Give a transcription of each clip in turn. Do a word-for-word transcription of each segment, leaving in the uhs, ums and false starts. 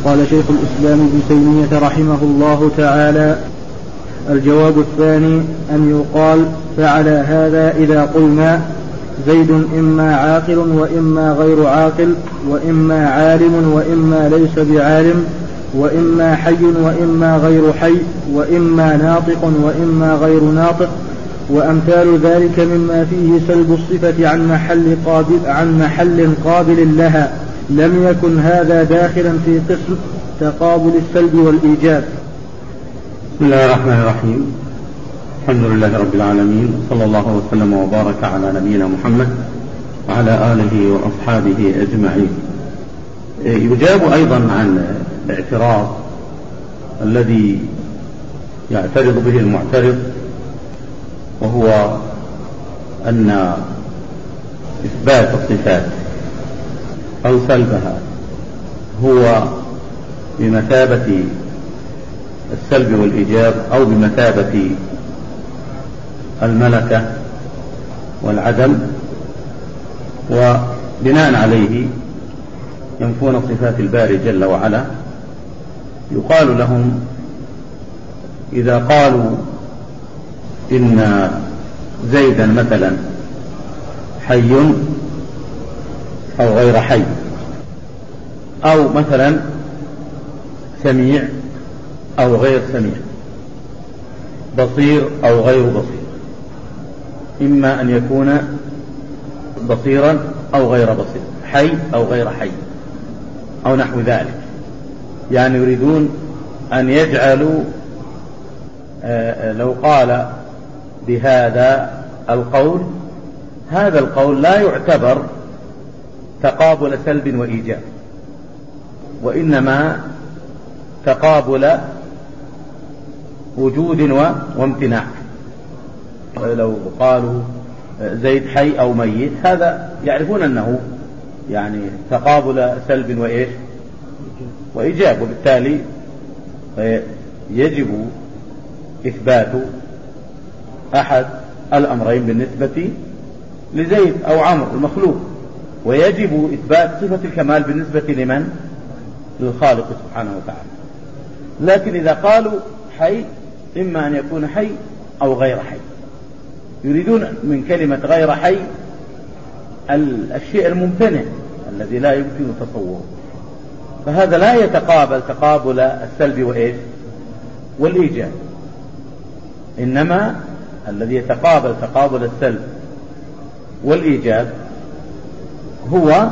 قال شيخ الإسلام ابن تيمية رحمه الله تعالى: الجواب الثاني أن يقال فعلى هذا إذا قلنا زيد إما عاقل وإما غير عاقل، وإما عالم وإما ليس بعالم، وإما حي وإما غير حي، وإما ناطق وإما غير ناطق، وأمثال ذلك مما فيه سلب الصفة عن محل قابل, عن محل قابل لها، لم يكن هذا داخلا في قسم تقابل السلب والإيجاب. بسم الله الرحمن الرحيم. الحمد لله رب العالمين، صلى الله وسلم وبارك على نبينا محمد وعلى آله وأصحابه أجمعين. يجاب أيضا عن الاعتراض الذي يعترض به المعترض، وهو أن إثبات الصفات أو سلبها هو بمثابة السلب والإيجاب أو بمثابة الملكة والعدم، وبناء عليه ينفون صفات الباري جل وعلا. يقال لهم إذا قالوا إن زيدا مثلا حي أو غير حي، أو مثلا سميع أو غير سميع، بصير أو غير بصير، إما أن يكون بصيرا أو غير بصير، حي أو غير حي، أو نحو ذلك. يعني يريدون أن يجعلوا لو قال بهذا القول، هذا القول لا يعتبر تقابل سلب وإيجاب، وإنما تقابل وجود وامتناع. لو قالوا زيد حي أو ميت، هذا يعرفون أنه يعني تقابل سلب وإيش وإيجاب، وبالتالي يجب إثبات أحد الأمرين بالنسبة لزيد أو عمرو المخلوق، ويجب إثبات صفة الكمال بالنسبة لمن؟ للخالق سبحانه وتعالى. لكن إذا قالوا حي، إما أن يكون حي أو غير حي، يريدون من كلمة غير حي الشيء الممتنع الذي لا يمكن تصوره، فهذا لا يتقابل تقابل السلب وإيش والإيجاب، إنما الذي يتقابل تقابل السلب والإيجاب هو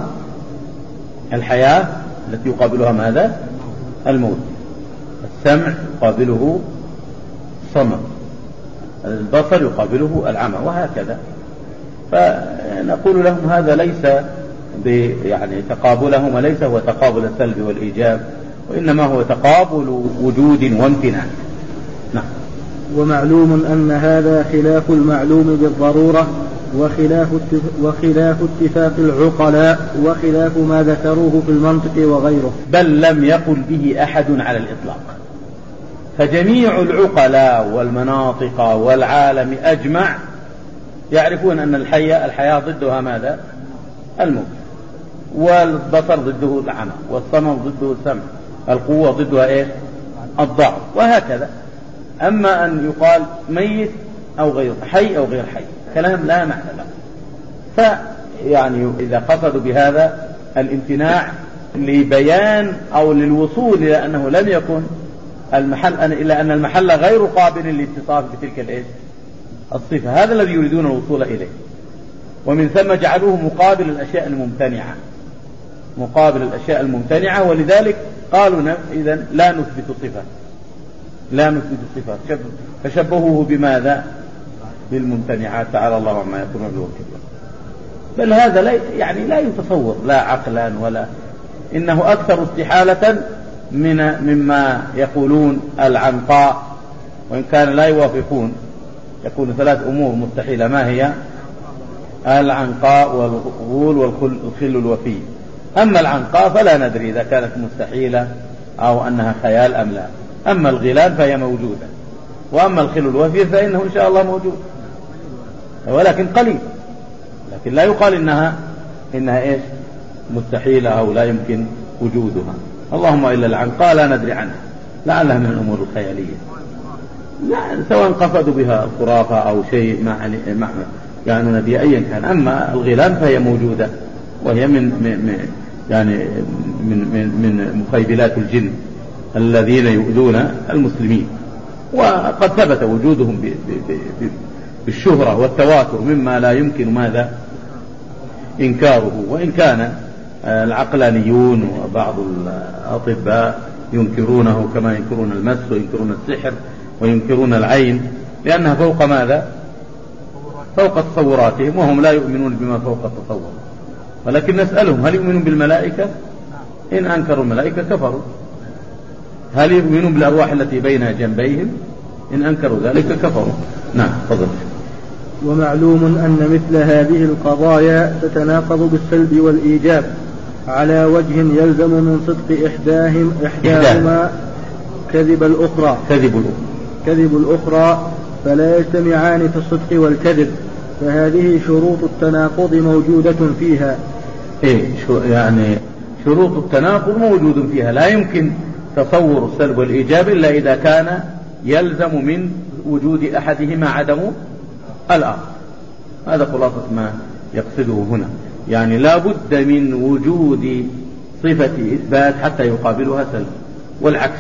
الحياة التي يقابلها ماذا؟ الموت. السمع يقابله الصمم، البصر يقابله العمى، وهكذا. فنقول لهم هذا ليس يعني تقابلهما ليس هو تقابل السلب والإيجاب، وإنما هو تقابل وجود وامتناع. نعم. ومعلوم أن هذا خلاف المعلوم بالضرورة، وخلاف وخلاف اتفاق العقلاء، وخلاف ما ذكروه في المنطق وغيره، بل لم يقل به أحد على الإطلاق. فجميع العقلاء والمناطق والعالم أجمع يعرفون أن الحياة الحياة ضدها ماذا؟ الموت، والبصر ضده العمى، والصمم ضده السمع، القوة ضدها إيش؟ الضعف، وهكذا. أما أن يقال ميت أو غير حي أو غير حي، كلام لا معنى له. فيعني إذا قصدوا بهذا الامتناع لبيان أو للوصول إلى أنه لم يكن المحل إلا أن المحل غير قابل للاتصاف بتلك الإيش الصفة، هذا الذي يريدون الوصول إليه. ومن ثم جعلوه مقابل الأشياء الممتنعة، مقابل الأشياء الممتنعة، ولذلك قالوا إذن لا نثبت صفة، لا نثبت صفة، فشبهوه بماذا؟ بالممتنعات، تعالى الله عما يكون بالوكيل. بل هذا لا يعني لا يتصور لا عقلا ولا، إنه أكثر استحالة من مما يقولون العنقاء، وإن كان لا يوافقون. يكون ثلاث أمور مستحيلة، ما هي؟ العنقاء والغول والخل الوفي. أما العنقاء فلا ندري إذا كانت مستحيلة أو أنها خيال أم لا. أما الغلال فهي موجودة، وأما الخل الوفي فإنه إن شاء الله موجود، ولكن قليل. لكن لا يقال إنها إنها إيش مستحيلة أو لا يمكن وجودها. اللهم إلا العنقاء لا ندري عنها، لعلها من الأمور الخيالية، لا سواء قصدوا بها الخرافة أو شيء ما يعني نبي أيا كان. أما الغيلان فهي موجودة، وهي من, من يعني من, من, من مخيبلات الجن الذين يؤذون المسلمين، وقد ثبت وجودهم بالشهرة والتواتر مما لا يمكن ماذا إنكاره، وإن كان العقلانيون وبعض الأطباء ينكرونه كما ينكرون المس وينكرون السحر وينكرون العين، لأنها فوق ماذا؟ فوق تصوراتهم، وهم لا يؤمنون بما فوق التصور. ولكن نسألهم هل يؤمنون بالملائكة؟ إن أنكروا الملائكة كفروا. هل يؤمنون بالأرواح التي بين جنبيهم؟ إن أنكروا ذلك كفروا. نعم تفضل. ومعلوم أن مثل هذه القضايا تتناقض بالسلب والإيجاب على وجه يلزم من صدق إحداهم إحداهما كذب الأخرى كذب الأخرى كذب الأخرى فلا يجتمعان في الصدق والكذب، فهذه شروط التناقض موجودة فيها. إيه شو يعني شروط التناقض موجود فيها، لا يمكن تصور السلب والإيجاب إلا إذا كان يلزم من وجود أحدهما عدم الآخر. هذا خلاصة ما يقصده هنا، يعني لا بد من وجود صفة إثبات حتى يقابلها سلب، والعكس.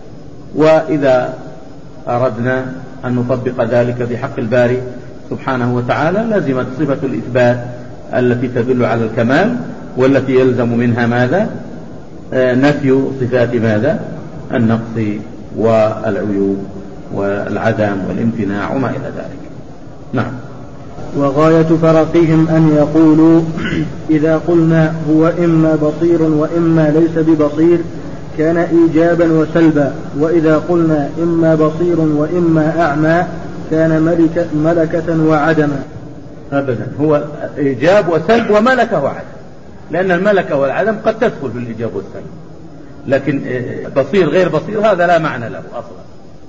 وإذا أردنا أن نطبق ذلك في حق الباري سبحانه وتعالى لازمت صفة الإثبات التي تدل على الكمال، والتي يلزم منها ماذا؟ آه نفي صفات ماذا؟ النقص والعيوب والعدم والامتناع وما إلى ذلك. نعم. وغاية فرقهم أن يقولوا إذا قلنا هو إما بصير وإما ليس ببصير كان إيجابا وسلبا، وإذا قلنا إما بصير وإما أعمى كان ملكة, ملكة وعدما. أبدا، هو إيجاب وسلب وملكة وعدم، لأن الملكة والعدم قد تدخل في الإيجاب والسلب، لكن بصير غير بصير هذا لا معنى له أصلا،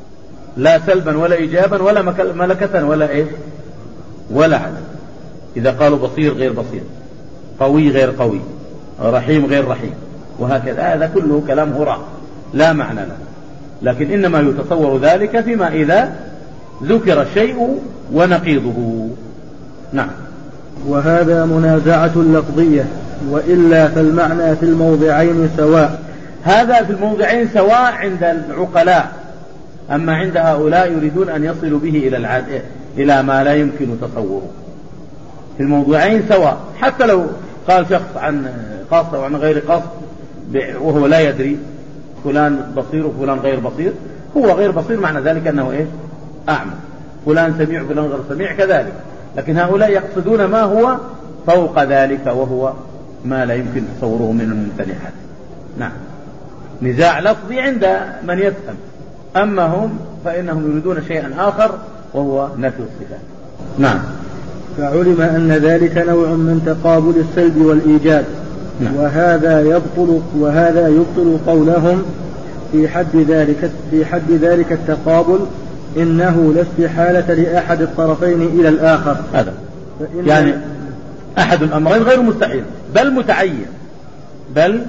لا سلبا ولا إيجابا ولا ملكة ولا إيه ولا عدم. إذا قالوا بصير غير بصير، قوي غير قوي، رحيم غير رحيم، وهكذا، هذا كله كلام هراء لا معنى له. لكن إنما يتصور ذلك فيما إذا ذكر الشيء ونقيضه. نعم. وهذا منازعة لفظية، وإلا فالمعنى في الموضعين سواء. هذا في الموضعين سواء عند العقلاء، أما عند هؤلاء يريدون أن يصلوا به إلى العاد إلى ما لا يمكن تصوره. في الموضعين سواء، حتى لو قال شخص عن قصد وعن غير قصد وهو لا يدري فلان بصير وفلان غير بصير، هو غير بصير معنى ذلك أنه إيه؟ أعمى. فلان سميع وفلان غير سميع كذلك، لكن هؤلاء يقصدون ما هو فوق ذلك وهو ما لا يمكن تصوره من الممتنعات. نعم. نزاع لفظي عند من يفهم، أما هم فإنهم يريدون شيئا آخر وهو نفي الصفات. نعم. فعلم أن ذلك نوع من تقابل السلب والإيجاب. نعم. وهذا يبطل وهذا يبطل قولهم في حد ذلك في حد ذلك التقابل إنه لا استحالة لأحد الطرفين إلى الآخر. هذا يعني أحد الأمرين غير مستحيل، بل متعين، بل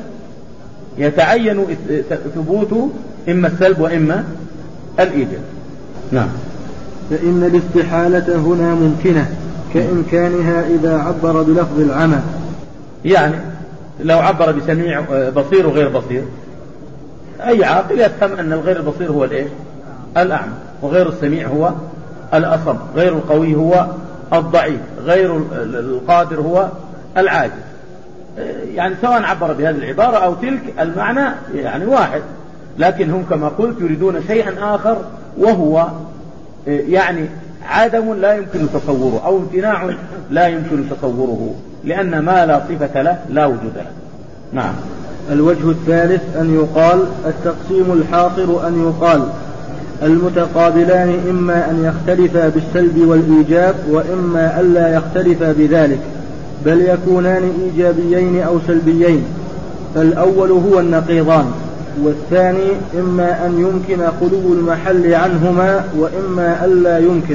يتعين ثبوت إما السلب وإما الإيجاب. نعم. فإن الاستحالة هنا ممكنة كإمكانها إذا عبر بلفظ العمى. يعني لو عبر بسميع بصير وغير بصير، أي عاقل يفهم أن الغير البصير هو الإيه؟ الأعمى، وغير السميع هو الأصم، غير القوي هو الضعيف، غير القادر هو العاجز. يعني سواء عبر بهذه العبارة أو تلك المعنى يعني واحد، لكن هم كما قلت يريدون شيئا آخر وهو يعني عدم لا يمكن تصوره أو امتناع لا يمكن تصوره، لأن ما لا صفة له لا وجود له. نعم. الوجه الثالث أن يقال التقسيم الحاصل أن يقال المتقابلان إما أن يختلفا بالسلب والإيجاب وإما ألا يختلفا بذلك، بل يكونان إيجابيين أو سلبيين، فالأول هو النقيضان، والثاني إما أن يمكن خلو المحل عنهما وإما ألا يمكن،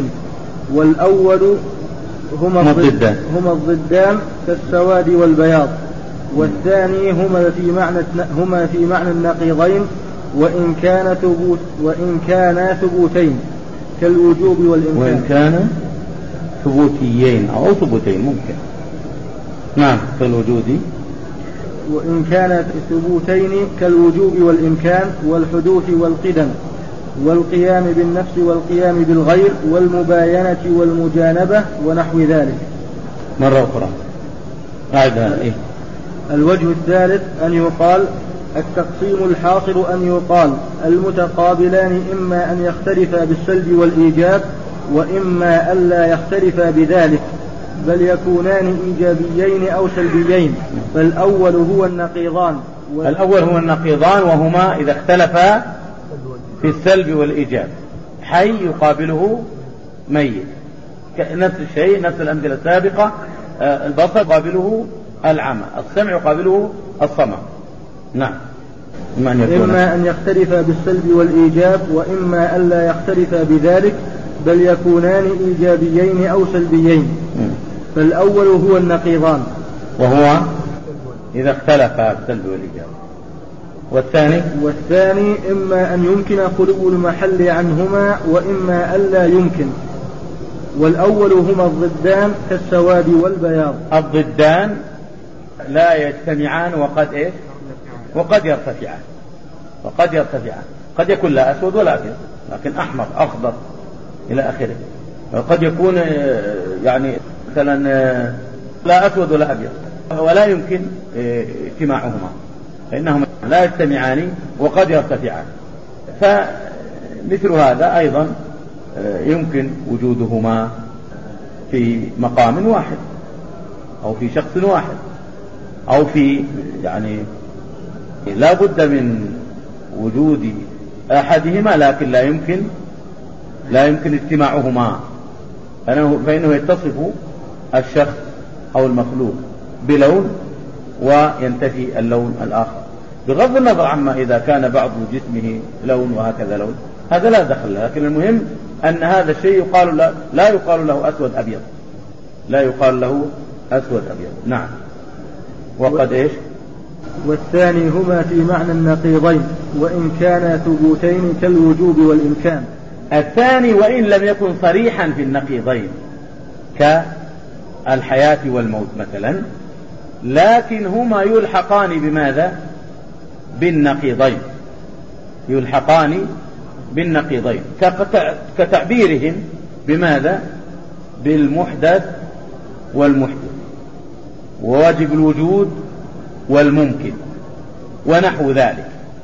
والأول هما الضدان, هما الضدان كالسواد والبياض، والثاني هما في معنى هما في معنى النقيضين وإن كان ثبوت وإن كانا ثبوتين كالوجوب والإمكان. وإن كان ثبوتيين أو ثبوتين ممكن. نعم كالوجود. وإن كان ثبوتين كالوجوب والإمكان والحدوث والقدم والقيام بالنفس والقيام بالغير والمباينة والمجانبة ونحو ذلك. مرة أخرى أعدها. إيه؟ الوجه الثالث أن يقال التقسيم الحاصل أن يقال المتقابلان إما أن يختلفا بالسلب والإيجاب وإما ألا يختلفا بذلك بل يكونان إيجابيين أو سلبيين فالأول هو النقيضان. الأول هو النقيضان وهما إذا اختلفا في السلب والإيجاب. حي يقابله ميت نفس الشيء نفس الأمثلة السابقة. البصر يقابله العمى السمع يقابله الصمم. نعم إما أن, إما أن يختلفا بالسلب والإيجاب وإما ألا يختلفا بذلك بل يكونان إيجابيين أو سلبيين م. فالأول هو النقيضان وهو إذا اختلفا بالسلب والإيجاب. والثاني والثاني إما أن يمكن خلو المحل عنهما وإما ألا يمكن. والأول هما الضدان كالسواد والبياض. الضدان لا يجتمعان وقد إيه وقد يرتفعان وقد يرتفعان قد يكون لا أسود ولا أبيض لكن أحمر أخضر إلى آخره. وقد يكون يعني مثلا لا أسود ولا أبيض ولا يمكن اجتماعهما فإنهما لا يجتمعان وقد يرتفعان. فمثل هذا أيضا يمكن وجودهما في مقام واحد أو في شخص واحد أو في يعني لا بد من وجود أحدهما لكن لا يمكن لا يمكن اجتماعهما فإنه يتصف الشخص أو المخلوق بلون وينتفي اللون الآخر بغض النظر عما إذا كان بعض جسمه لون وهكذا لون هذا لا دخل له. لكن المهم أن هذا الشيء يقال له لا يقال له أسود أبيض لا يقال له أسود أبيض. نعم. وقد إيش والثاني هما في معنى النقيضين وإن كانا ثبوتين كالوجوب والإمكان. الثاني وإن لم يكن صريحا في النقيضين كالحياة والموت مثلا لكن هما يلحقان بماذا بالنقيضين يلحقان بالنقيضين كتعبيرهم بماذا بالمحدث والمحدث وواجب الوجود والممكن ونحو ذلك.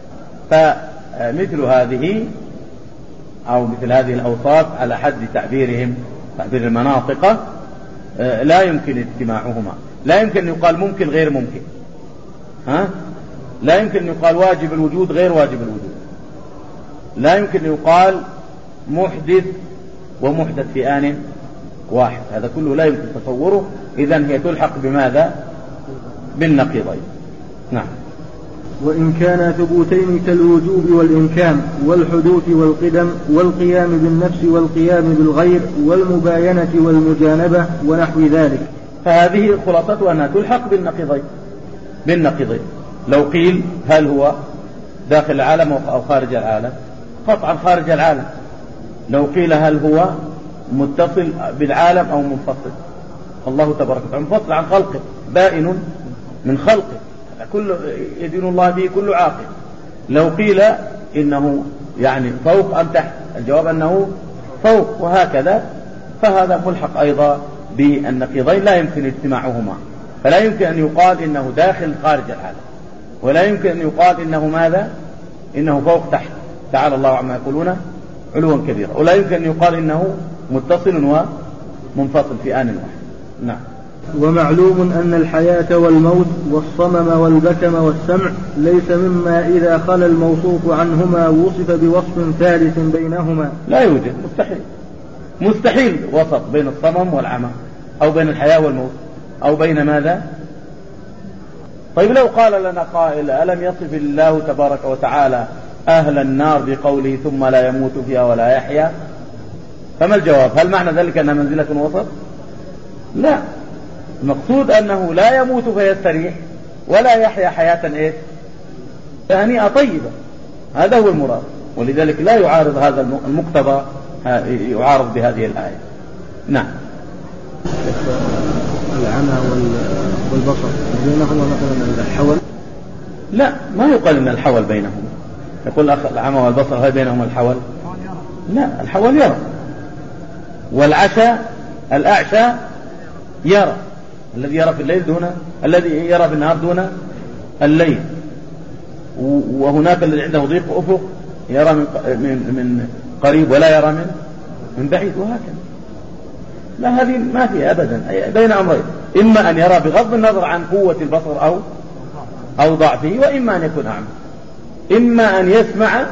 فمثل هذه أو مثل هذه الأوصاف على حد تعبيرهم تعبير المناطق لا يمكن اجتماعهما. لا يمكن أن يقال ممكن غير ممكن ها؟ لا يمكن أن يقال واجب الوجود غير واجب الوجود. لا يمكن أن يقال محدث ومحدث في آن واحد. هذا كله لا يمكن تصوره. إذن هي تلحق بماذا بالنقيضين. نعم. وإن كان ثبوتين كالوجوب والإمكان والحدوث والقدم والقيام بالنفس والقيام بالغير والمباينة والمجانبة ونحو ذلك. فهذه خلاصتها أنها تلحق بالنقيضين بالنقيضين. لو قيل هل هو داخل العالم أو خارج العالم قطعا خارج العالم. لو قيل هل هو متصل بالعالم أو منفصل الله تبارك وتعالى منفصل عن خلقه بائن من خلقه كل يدين الله به كل عاقل. لو قيل إنه يعني فوق أم تحت الجواب أنه فوق وهكذا. فهذا ملحق أيضا بالنقيضين لا يمكن اجتماعهما. فلا يمكن أن يقال إنه داخل خارج العالم ولا يمكن أن يقال إنه ماذا إنه فوق تحت تعالى الله عما يقولون علوا كبيرا. ولا يمكن أن يقال إنه متصل ومنفصل في آن واحد. نعم. ومعلوم أن الحياة والموت والصمم والبكم والسمع ليس مما إذا خلا الموصوف عنهما وصف بوصف ثالث بينهما. لا يوجد مستحيل مستحيل وسط بين الصمم والعمى أو بين الحياة والموت أو بين ماذا. طيب لو قال لنا قائل ألم يصف الله تبارك وتعالى أهل النار بقوله ثم لا يموت فيها ولا يحيا فما الجواب؟ هل معنى ذلك أنها منزلة وسط؟ لا. المقصود أنه لا يموت فيستريح ولا يحيا حياة إيه هنيئة طيبة. هذا هو المراد، ولذلك لا يعارض هذا المقتضى، يعارض بهذه الآية. نعم. العمى والبصر بينهما مثلا الحول؟ لا، ما يقال ان الحول بينهما. يقول العمى والبصر هل بينهما الحول؟ لا، الحول يرى، والعشى الأعشى يرى، الذي يرى في الليل دون الذي يرى في النهار دون الليل. وهناك الذي عنده ضيق أفق يرى من من قريب ولا يرى من من بعيد، وهكذا. لا، هذه ما فيها أبدا، بين أمرين: إما أن يرى بغض النظر عن قوة البصر أو أو ضعفه، وإما أن يكون أعمى. إما أن يسمع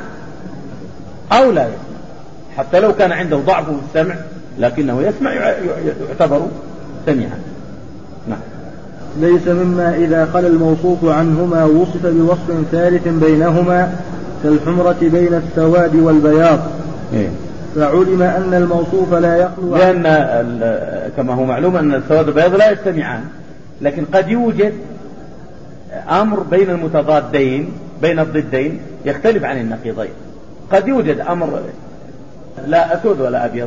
أو لا يسمع، حتى لو كان عنده ضعف في السمع لكنه يسمع يعتبر سميعا. نعم. ليس مما إذا خلا الموصوف عنهما وصف بوصف ثالث بينهما كالحمرة بين السواد والبياض. إيه؟ فعلم أن الموصوف لا يخلو، لأن كما هو معلوم أن السواد والبياض لا يجتمعان، لكن قد يوجد أمر بين المتضادين، بين الضدين، يختلف عن النقيضين. قد يوجد أمر لا أسود ولا أبيض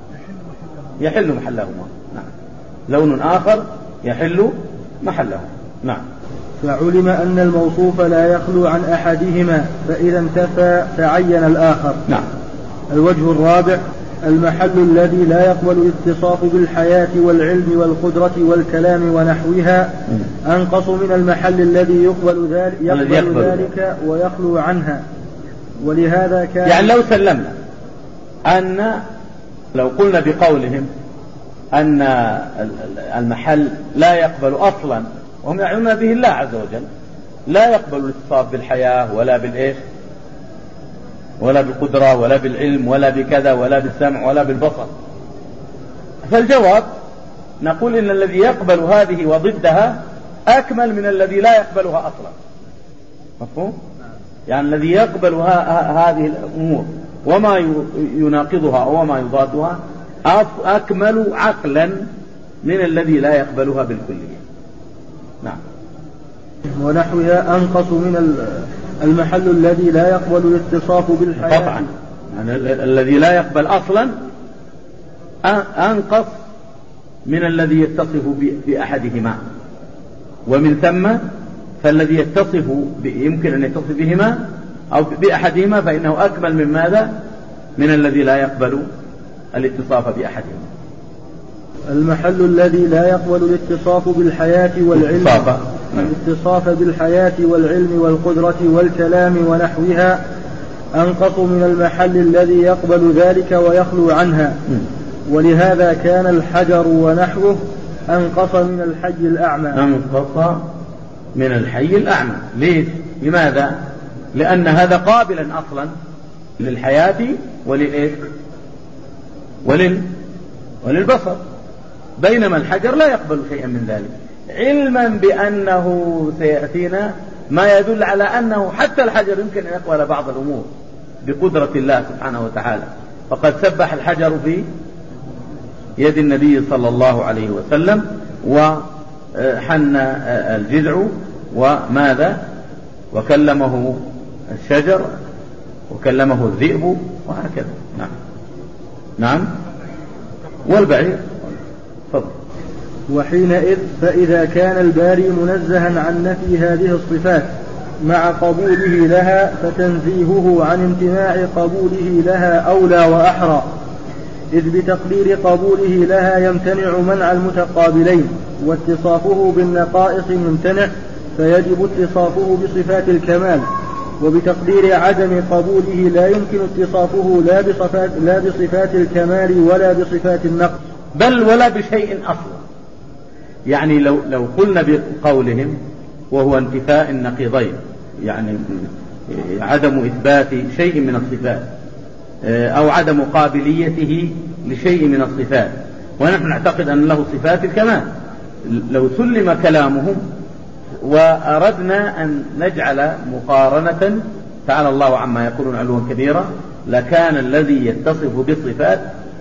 يحل محلهما. نعم. لون آخر يحل محله. نعم. فعلم أن الموصوف لا يخلو عن أحدهما، فإذا انتفى تعين الآخر. نعم. الوجه الرابع: المحل الذي لا يقبل الاتصاف بالحياة والعلم والقدرة والكلام ونحوها أنقص من المحل الذي يقبل ذلك, يقبل يقبل ذلك ويخلو عنها. ولهذا كان، يعني لو سلمنا أن لو قلنا بقولهم أن المحل لا يقبل أصلا، وهم يعنون به الله عز وجل، لا يقبل الاتصاف بالحياة ولا بالإيش ولا بالقدرة ولا بالعلم ولا بكذا ولا بالسمع ولا بالبصر، فالجواب نقول إن الذي يقبل هذه وضدها أكمل من الذي لا يقبلها أصلا. مفهوم؟ يعني الذي يقبل هذه الأمور وما يناقضها وما يضادها أكمل عقلا من الذي لا يقبلها بالكلية. نعم. ونحوها أنقص من المحل الذي لا يقبل الاتصاف بالحياة. طبعا يعني الذي لا يقبل أصلا أنقص من الذي يتصف بأحدهما، ومن ثم فالذي يتصف يمكن أن يتصف بهما أو بأحدهما فإنه أكمل من ماذا؟ من الذي لا يقبل الاتصاف بأحدهما. المحل الذي لا يقبل الاتصاف بالحياة والعلم الاتصاف بالحياة والعلم والقدرة والكلام ونحوها أنقص من المحل الذي يقبل ذلك ويخلو عنها. ولهذا كان الحجر ونحوه أنقص من الحي الأعمى. أنقص من الحي الأعمى. ليش؟ لماذا؟ لأن هذا قابلا أصلا للحياة وللإيش ولل وللبصر، بينما الحجر لا يقبل شيئا من ذلك، علما بأنه سيأتينا ما يدل على أنه حتى الحجر يمكن أن يقبل بعض الأمور بقدرة الله سبحانه وتعالى. فقد سبح الحجر في يد النبي صلى الله عليه وسلم، وحن الجذع وماذا وكلمه الشجر وكلمه الذئب وهكذا. نعم. نعم. والبعير. فضل. وحينئذ فإذا كان الباري منزها عن نفي هذه الصفات مع قبوله لها، فتنزيهه عن امتناع قبوله لها أولى وأحرى، إذ بتقدير قبوله لها يمتنع منع المتقابلين، واتصافه بالنقائص ممتنع، فيجب اتصافه بصفات الكمال. وبتقدير عدم قبوله لا يمكن اتصافه لا بصفات, لا بصفات الكمال ولا بصفات النقص، بل ولا بشيء أصلا. يعني لو, لو قلنا بقولهم وهو انتفاء النقيضين، يعني عدم إثبات شيء من الصفات أو عدم قابليته لشيء من الصفات، ونحن نعتقد أن له صفات الكمال، لو سلم كلامهم وأردنا أن نجعل مقارنة تعالى الله عما يقولون علوا كبيرا، لكان الذي يتصف بالصفات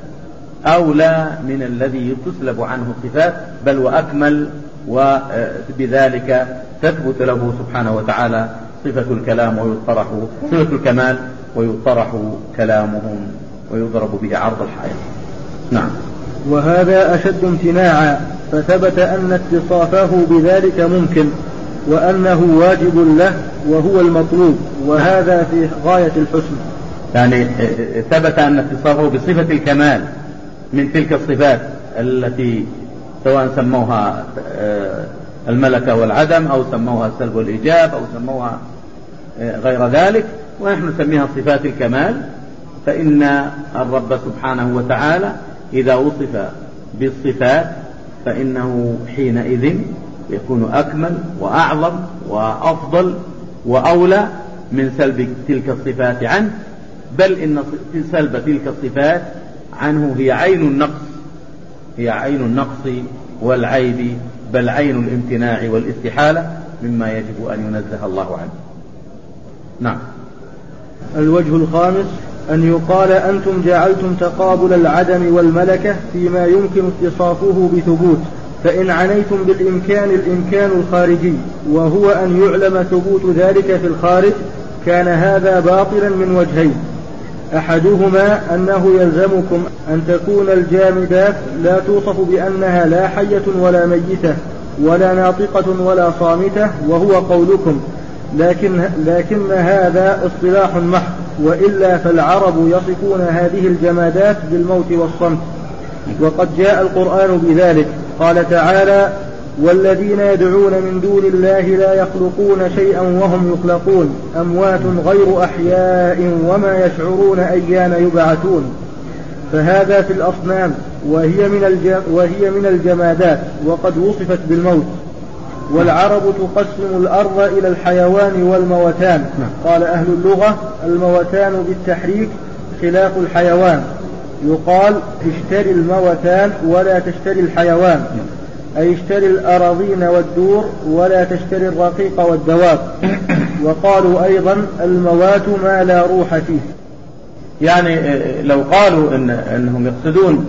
أولى من الذي تسلب عنه الصفات، بل وأكمل، وبذلك تثبت له سبحانه وتعالى صفة الكلام ويطرح صفة الكمال ويطرح كلامهم ويضرب به عرض الحائط. نعم. وهذا أشد امتناعا، فثبت أن اتصافه بذلك ممكن وأنه واجب له وهو المطلوب، وهذا في غاية الحسن. يعني ثبت أن اتصافه بصفة الكمال من تلك الصفات التي سواء سموها الملكة والعدم أو سموها السلب والإيجاب أو سموها غير ذلك، ونحن نسميها صفات الكمال. فإن الرب سبحانه وتعالى إذا وصف بالصفات فإنه حينئذ يكون أكمل وأعظم وأفضل وأولى من سلب تلك الصفات عنه، بل إن سلب تلك الصفات عنه هي عين النقص، هي عين النقص والعيب، بل عين الامتناع والاستحالة مما يجب أن ينزه الله عنه. نعم. الوجه الخامس أن يقال أنتم جعلتم تقابل العدم والملكة فيما يمكن اتصافه بثبوت، فإن عنيتم بالإمكان الإمكان الخارجي وهو أن يعلم ثبوت ذلك في الخارج، كان هذا باطلا من وجهين: أحدهما أنه يلزمكم أن تكون الجامدات لا توصف بأنها لا حية ولا ميتة ولا ناطقة ولا صامتة، وهو قولكم، لكن, لكن هذا اصطلاح محض، وإلا فالعرب يصفون هذه الجمادات بالموت والصمت، وقد جاء القرآن بذلك. قال تعالى: والذين يدعون من دون الله لا يخلقون شيئا وهم يخلقون، أموات غير أحياء وما يشعرون أيان يبعثون. فهذا في الأصنام، وهي من, الجم وهي من الجمادات، وقد وصفت بالموت. والعرب تقسم الأرض إلى الحيوان والموتان. قال أهل اللغة: الموتان بالتحريك خلاف الحيوان، يقال اشتري الموتان ولا تشتري الحيوان، أي اشتري الأراضين والدور ولا تشتري الرقيق والدواب. وقالوا أيضا: الموات ما لا روح فيه. يعني لو قالوا إن أنهم يقصدون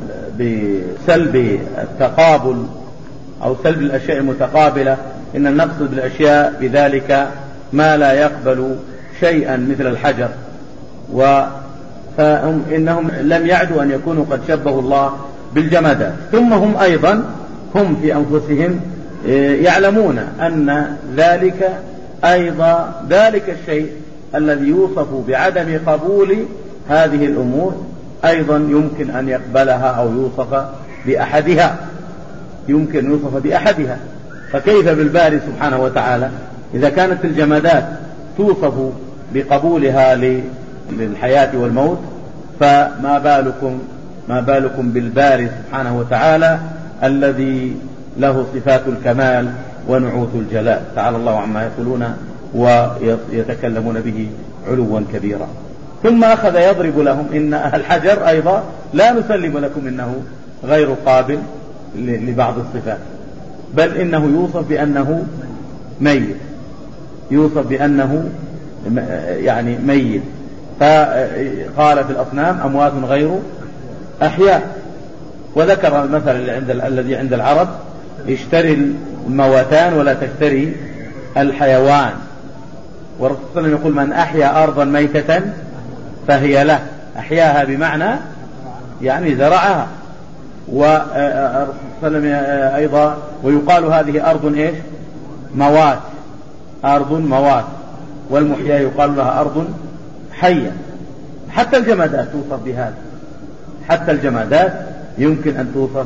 بسلب التقابل أو سلب الأشياء المتقابلة، إن نقصد بالأشياء بذلك ما لا يقبل شيئا مثل الحجر، فهم إنهم لم يعدوا أن يكونوا قد شبهوا الله بالجمادات. ثم هم أيضا هم في أنفسهم يعلمون أن ذلك أيضا ذلك الشيء الذي يوصف بعدم قبول هذه الأمور أيضا يمكن أن يقبلها أو يوصف بأحدها، يمكن يوصف بأحدها. فكيف بالباري سبحانه وتعالى إذا كانت الجمادات توصف بقبولها للحياة والموت، فما بالكم ما بالكم بالباري سبحانه وتعالى الذي له صفات الكمال ونعوت الجلال، تعالى الله عما يقولون ويتكلمون به علوا كبيرا. ثم أخذ يضرب لهم إن الحجر أيضا لا نسلم لكم إنه غير قابل لبعض الصفات، بل إنه يوصف بأنه ميت، يوصف بأنه يعني ميت. فقال في الأصنام: أموات غير أحياء. وذكر المثل اللي عند الذي عند العرب: اشتري الموتان ولا تشتري الحيوان. والرسول صلى الله عليه وسلم يقول: من أحيا أرضا ميتة فهي له. أحياها بمعنى يعني زرعها. والرسول صلى الله عليه وسلم أيضا ويقال هذه أرض إيش؟ موات، أرض موات. والمحيا يقال لها أرض حية. حتى الجمادات توصف بهذا، حتى الجمادات يمكن أن توصف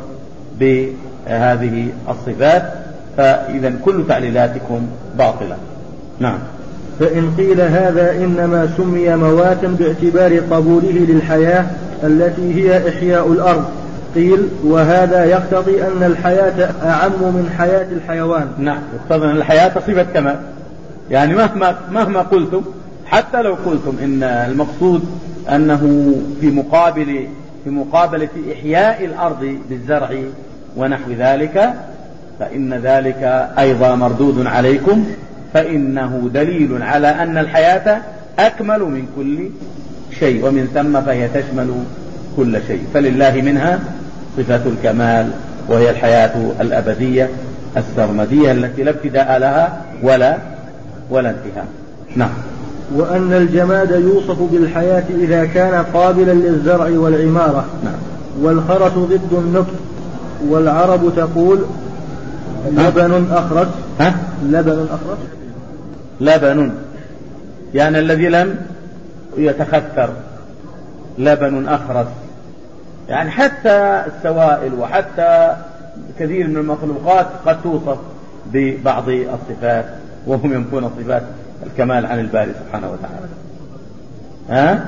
بهذه الصفات. فإذا كل تعليلاتكم باطلة. نعم. فإن قيل هذا إنما سمي مواتا باعتبار قبوله للحياة التي هي إحياء الأرض، قيل: وهذا يقتضي أن الحياة أعم من حياة الحيوان. نعم، يقتضي أن الحياة صفة كمال. يعني مهما مهما قلتم، حتى لو قلتم إن المقصود أنه في مقابل في مقابلة إحياء الأرض بالزرع ونحو ذلك، فإن ذلك أيضا مردود عليكم، فإنه دليل على أن الحياة أكمل من كل شيء، ومن ثم فهي تشمل كل شيء. فلله منها صفة الكمال وهي الحياة الأبدية، السرمدية التي لا ابتداء لها ولا ولا انتهاء. نعم. وأن الجماد يوصف بالحياة إذا كان قابلا للزرع والعمارة. نعم. والخرس ضد النطق. والعرب تقول لبن أخرس. ها؟ لبن أخرس لبن يعني الذي لم يتخثر، لبن أخرس يعني حتى السوائل وحتى كثير من المخلوقات قد توصف ببعض الصفات وهم ينفون صفات الكمال عن الباري سبحانه وتعالى. ها؟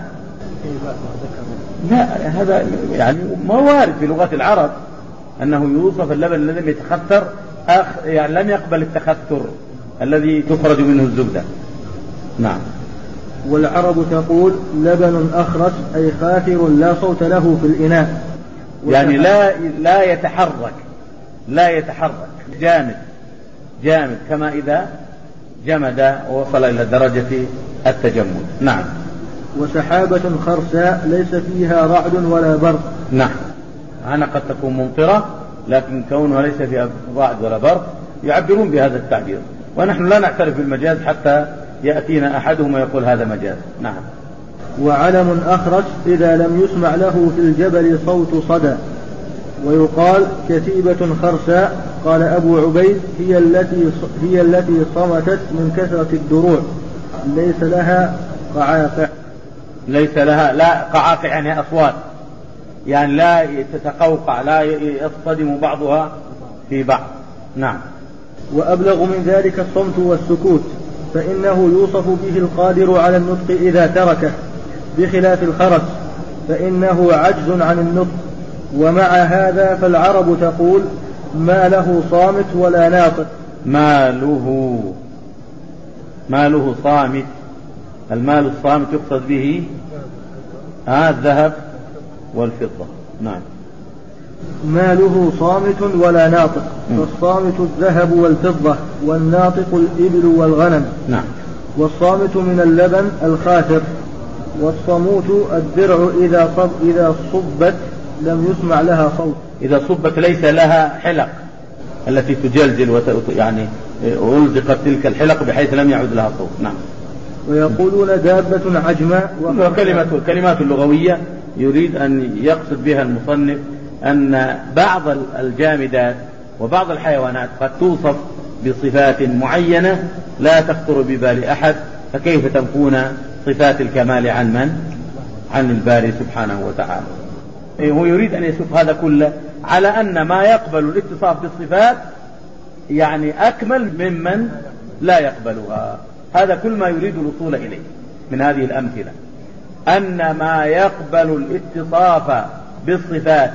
لا هذا يعني ما وارد في لغة العرب أنه يوصف اللبن الذي لم يتخثر أخ يعني لم يقبل التخثر الذي تخرج منه الزبدة. نعم. والعرب تقول لبن أخرس أي خاثر لا صوت له في الإناء، يعني لا لا يتحرك لا يتحرك جامد جامد كما إذا جمد ووصل إلى درجة التجمد. نعم. وسحابة خرساء ليس فيها رعد ولا برق. نعم. أنا قد تكون ممطرة لكن كونها ليس فيها رعد ولا برق يعبرون بهذا التعبير، ونحن لا نعترف بالمجاز حتى يأتينا أحدهم ويقول هذا مجاز. نعم. وعلم أخرس إذا لم يسمع له في الجبل صوت صدى. ويقال كتيبة خرساء قال أبو عبيد هي التي هي التي صمتت من كثرة الدروع ليس لها قعاقع. ليس لها لا قعاقع يعني أصوات، يعني لا تتقوقع لا يصطدم بعضها في بعض. نعم. وأبلغ من ذلك الصمت والسكوت، فإنه يوصف به القادر على النطق إذا تركه، بخلاف الخرس فإنه عجز عن النطق. ومع هذا فالعرب تقول ما له صامت ولا ناطق. ما له ما له صامت، المال الصامت يقصد به آه الذهب والفضة. نعم. ما له صامت ولا ناطق، فالصامت الذهب والفضة، والناطق الإبل والغنم. نعم. والصامت من اللبن الخاثر، والصموت الدرع إذا صب إذا صبت لم يسمع لها صوت. إذا صبت ليس لها حلق التي تجلجل وت... يعني ألزقت تلك الحلق بحيث لم يعد لها صوت. نعم. ويقولون دابة عجماء. وكلمة الكلمات اللغوية يريد أن يقصد بها المصنف أن بعض الجامدات وبعض الحيوانات قد توصف بصفات معينة لا تخطر ببال أحد، فكيف تنفون صفات الكمال عن من؟ عن الباري سبحانه وتعالى. هو يريد أن يسوق هذا كله على أن ما يقبل الاتصاف بالصفات يعني أكمل ممن لا يقبلها. هذا كل ما يريد الوصول إليه من هذه الأمثلة، أن ما يقبل الاتصاف بالصفات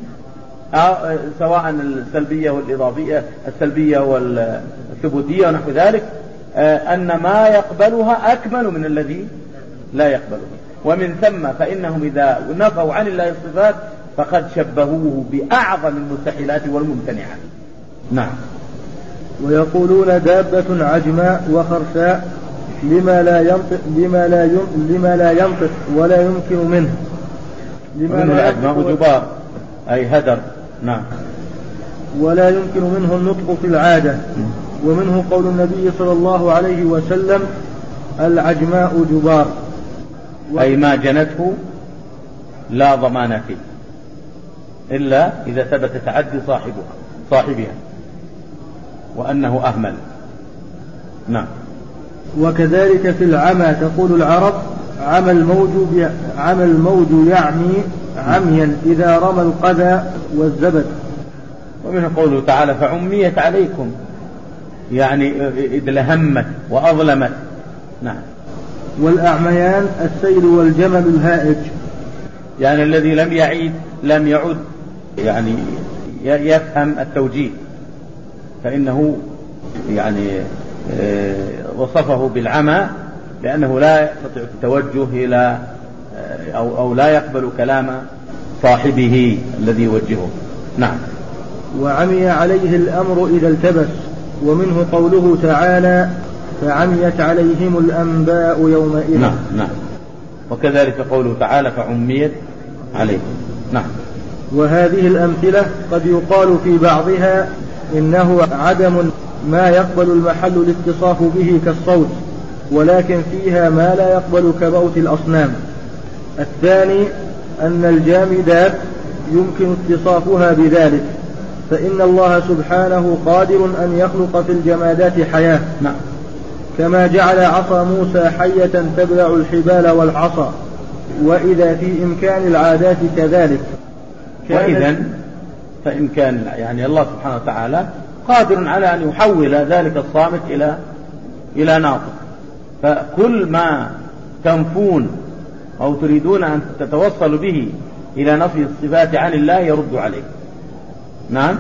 سواء السلبية والإضافية السلبية والثبوتية ونحو ذلك، أن ما يقبلها أكمل من الذي لا يقبله. ومن ثم فإنهم إذا نفوا عن الله الصفات فقد شبهوه بأعظم المستحيلات والممتنعات. نعم. ويقولون دابة عجماء وخرساء لما لا ينطق لما لا لما لا ينطق ولا يمكن منه. لما لا ينطق جبار أي هدر. نعم. ولا يمكن منه النطق في العادة. ومنه قول النبي صلى الله عليه وسلم العجماء جبار، أي ما جنته لا ضمان فيه إلا إذا ثبت تعدي صاحبها صاحبها وأنه أهمل. نعم. وكذلك في العمى تقول العرب عمى الموج عمى الموج يعمي عميا إذا رمى القذى والزبد. ومنه قوله تعالى فعميت عليكم، يعني إذ لهمت وأظلمت. نعم. والأعميان السيل والجمل الهائج، يعني الذي لم يعيد لم يعد يعني يفهم التوجيه، فإنه يعني وصفه بالعمى لأنه لا يستطيع التوجه إلى أو, أو لا يقبل كلام صاحبه الذي يوجهه. نعم. وعمي عليه الأمر إذا التبس. ومنه قوله تعالى فعميت عليهم الأنباء يومئذ. نعم. نعم. وكذلك قوله تعالى فعميت عليهم. نعم. وهذه الأمثلة قد يقال في بعضها إنه عدم ما يقبل المحل الاتصاف به كالصوت، ولكن فيها ما لا يقبل كبوت الأصنام. الثاني أن الجامدات يمكن اتصافها بذلك، فإن الله سبحانه قادر أن يخلق في الجمادات حياة، نعم. كما جعل عصا موسى حية تبلع الحبال والعصا، وإذا في إمكان العادات كذلك. وإذا فإمكان يعني الله سبحانه وتعالى قادر على أن يحول ذلك الصامت إلى إلى ناطق، فكل ما تنفون أو تريدون أن تتوصلوا به إلى نفي الصفات عن الله يرد عليه. نعم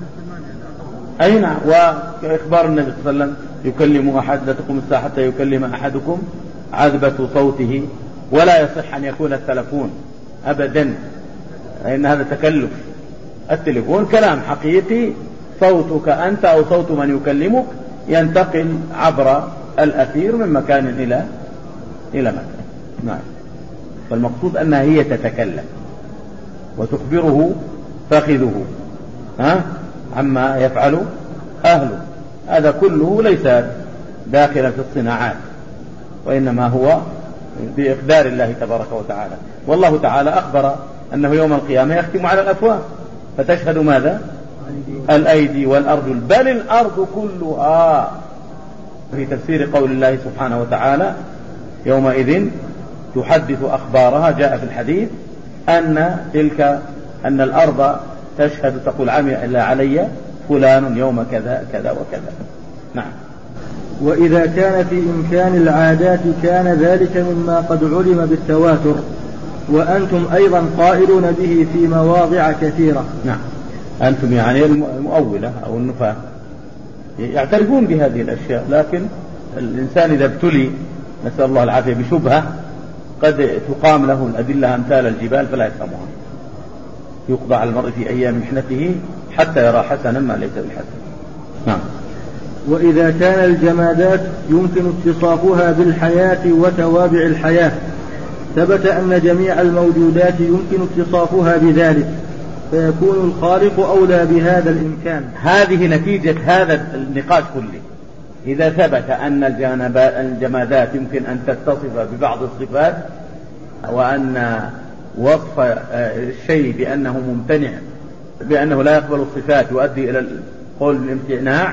أي نعم. وإخبار النبي صلى الله عليه وسلم يكلم أحدكم الساعة حتى يكلم أحدكم عذبة صوته، ولا يصح أن يكون التلفون أبدا، لأن هذا تكلف. التلفون كلام حقيقي، صوتك أنت أو صوت من يكلمك ينتقل عبر الأثير من مكان إلى إلى مكان. نعم. فالمقصود أنها هي تتكلم وتخبره فخذه ها عما يفعل أهله. هذا كله ليس داخلا في الصناعات، وإنما هو بإقدار الله تبارك وتعالى. والله تعالى أخبر أنه يوم القيامة يختم على الأفواه فتشهد ماذا؟ الأيدي والأرجل، بل الأرض كلها. في تفسير قول الله سبحانه وتعالى يومئذ تحدث أخبارها، جاء في الحديث أن تلك أن الأرض تشهد تقول عمل إلا علي فلان يوم كذا كذا وكذا. نعم. وإذا كان في إمكان العادات كان ذلك مما قد علم بالتواتر، وأنتم أيضا قائلون به في مواضع كثيرة. نعم. أنتم يعني المؤولة أو النفاة يعترفون بهذه الأشياء، لكن الإنسان إذا ابتلي نسأل الله العافية بشبهة قد تقام له الأدلة أمثال الجبال فلا يفهمها، يقضى على المرء في أيام محنته حتى يرى حسنا ما ليس بالحسن. نعم. وإذا كان الجمادات يمكن اتصافها بالحياة وتوابع الحياة، ثبت أن جميع الموجودات يمكن اتصافها بذلك، فيكون الخالق أولى بهذا الإمكان. هذه نتيجة هذا النقاش كله. إذا ثبت أن الجمادات يمكن أن تتصف ببعض الصفات، وأن وصف الشيء بأنه ممتنع بأنه لا يقبل الصفات يؤدي إلى القول بالامتناع،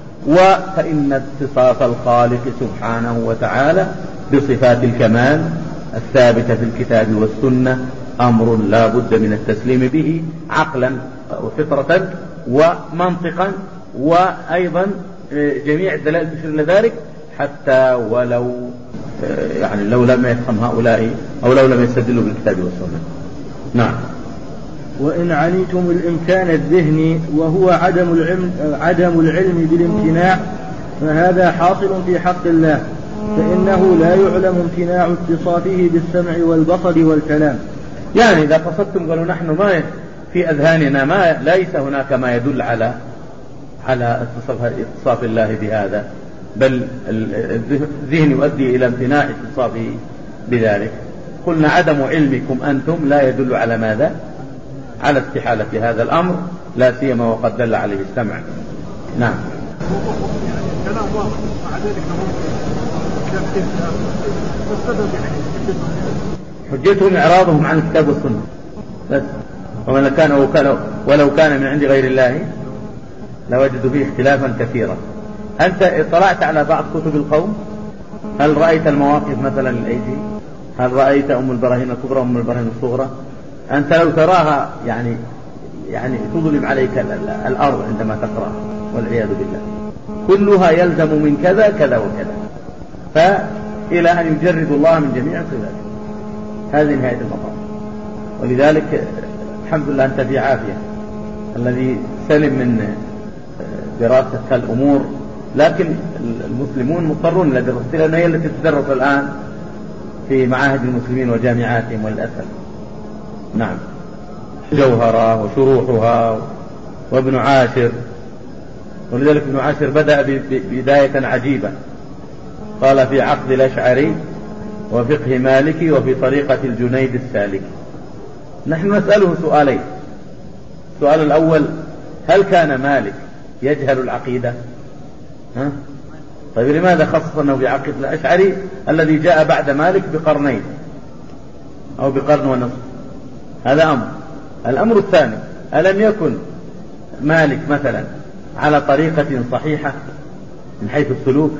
وفإن اتصاف الخالق سبحانه وتعالى بصفات الكمال الثابتة في الكتاب والسنة أمر لا بد من التسليم به عقلا وفطرة ومنطقا، وأيضا جميع الدلائل تشير إلى ذلك، حتى ولو يعني لو لم يفهم هؤلاء أو لو لم يستدلوا بالكتاب والسنة. نعم. وإن عنيتم الإمكان الذهني وهو عدم العلم, عدم العلم بالامتناع، فهذا حاصل في حق الله، فإنه لا يعلم امتناع اتصافه بالسمع والبصر والكلام. يعني إذا قصدتم قالوا نحن ما في أذهاننا ما ليس هناك ما يدل على على اتصاف الله بهذا، بل الذهن يؤدي إلى امتناع اتصافه بذلك. قلنا عدم علمكم أنتم لا يدل على ماذا؟ على استحالة هذا الأمر، لا سيما وقد دل عليه السمع. نعم. حجتهم إعراضهم عن الكتاب والسنة بس، ومن كان ولو كان من عند غير الله لوجدوا فيه اختلافا كثيرا. أنت اطلعت على بعض كتب القوم؟ هل رأيت المواقف مثلا للأيدي؟ هل رأيت أم البراهين الكبرى وأم البراهين الصغرى؟ أنت لو تراها يعني يعني تظلم عليك الأرض عندما تقرأ، والعياذ بالله. كلها يلزم من كذا كذا وكذا، فإلى أن يجرد الله من جميع صفاته. هذه نهاية المطاف. ولذلك الحمد لله أنت في عافية، الذي سلم من دراسة الأمور، لكن المسلمون مضطرون إلى دراستها، لأنها هي التي تدرس الآن في معاهد المسلمين وجامعاتهم وللأسف. نعم. جوهرة وشروحها وابن عاشر، ولذلك ابن عاشر بدأ بداية عجيبة، قال في عقد الأشعري وفقه مالكي وفي طريقة الجنيد السالكي. نحن نسأله سؤالين. السؤال الأول: هل كان مالك يجهل العقيدة؟ ها؟ طيب لماذا خصصنه بعقيدة الأشعري الذي جاء بعد مالك بقرنين أو بقرن ونصف؟ هذا أمر. الأمر الثاني، ألم يكن مالك مثلا على طريقة صحيحة من حيث السلوك؟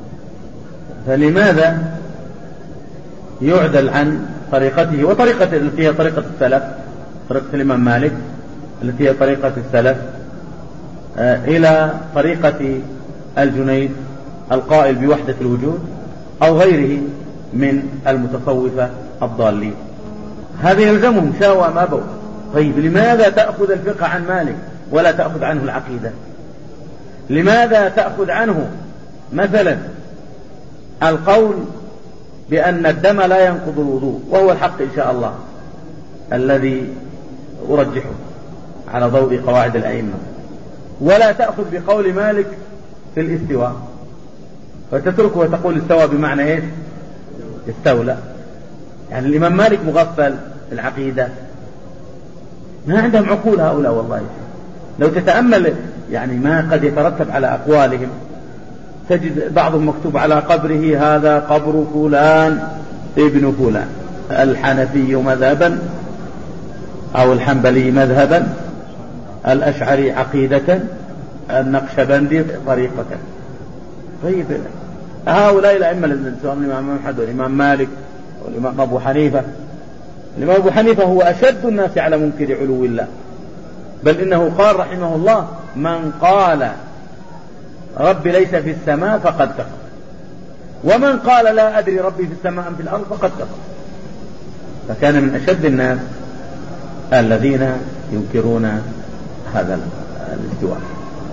فلماذا يعدل عن طريقته وطريقة التي هي طريقة السلف، طريقة الإمام مالك التي هي طريقة السلف، آه إلى طريقة الجنيد القائل بوحدة الوجود أو غيره من المتصوفة الضالين؟ هذا يلزمهم شاءوا ما أبوا. طيب لماذا تأخذ الفقه عن مالك ولا تأخذ عنه العقيدة؟ لماذا تأخذ عنه مثلا القول بأن الدم لا ينقض الوضوء، وهو الحق إن شاء الله الذي أرجحه على ضوء قواعد الأئمة، ولا تأخذ بقول مالك في الاستواء فتتركه وتقول استوى بمعنى ايش؟ استولى. يعني الإمام مالك مغفل العقيدة، ما عندهم عقول هؤلاء والله. لو تتأمل يعني ما قد يترتب على أقوالهم، تجد بعضهم مكتوب على قبره هذا قبر فلان ابن فلان، الحنفي مذهبا أو الحنبلي مذهبا، الأشعري عقيدة، النقشبندي طريقة. طيب هؤلاء الأئمة سواء الإمام أحمد والإمام مالك والإمام أبو حنيفة، الإمام أبو حنيفة هو أشد الناس على منكر علو الله، بل إنه قال رحمه الله: من قال ربي ليس في السماء فقد كفر، ومن قال لا أدري ربي في السماء أم في الأرض فقد كفر. فكان من أشد الناس الذين ينكرون هذا الاستواء.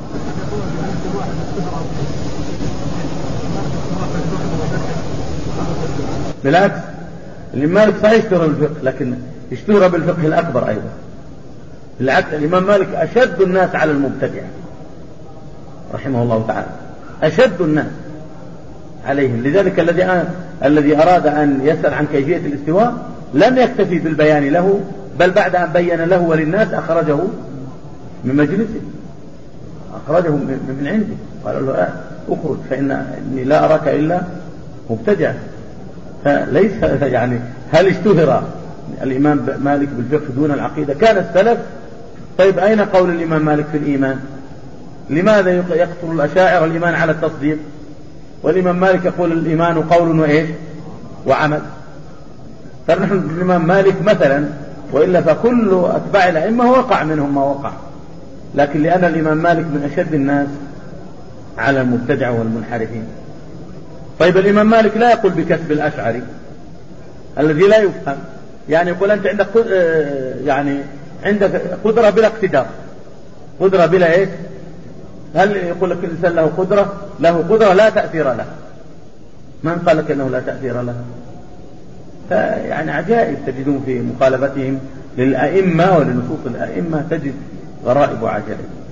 بالعكس، الإمام مالك صحيح اشتهر بالفقه، لكن اشتهر بالفقه الأكبر أيضا. بالعكس، الإمام مالك أشد الناس على المبتدع رحمه الله تعالى، أشد الناس عليهم. لذلك الذي الذي أراد أن يسأل عن كيفية الاستواء لم يكتفي بالبيان له، بل بعد أن بين له وللناس أخرجه من مجلسه، أخرجه من عنده، قال له آه أخرج فإني لا أراك إلا مبتدع. فليس يعني هل اشتهر الإمام مالك بالفقه دون العقيدة؟ كان السلف. طيب أين قول الإمام مالك في الإيمان؟ لماذا يقتل الأشاعرة الإيمان على التصديق، والإمام مالك يقول الإيمان قول وإيش وعمل؟ فنحن الإمام مالك مثلا، وإلا فكل أتباع الأئمة وقع منهم ما وقع، لكن لأن الإمام مالك من أشد الناس على المبتدع والمنحرفين. طيب الإمام مالك لا يقول بكسب الأشعري الذي لا يفهم، يعني يقول أنت عندك يعني عندك قدرة بلا اقتدار، قدرة بلا إيش؟ هل يقول لك الإنسان له قدرة؟ له قدرة لا تأثير له. من قال لك أنه لا تأثير له؟ يعني عجائب تجدون في مخالفتهم للأئمة ولنصوص الأئمة، تجد غرائب وعجائب.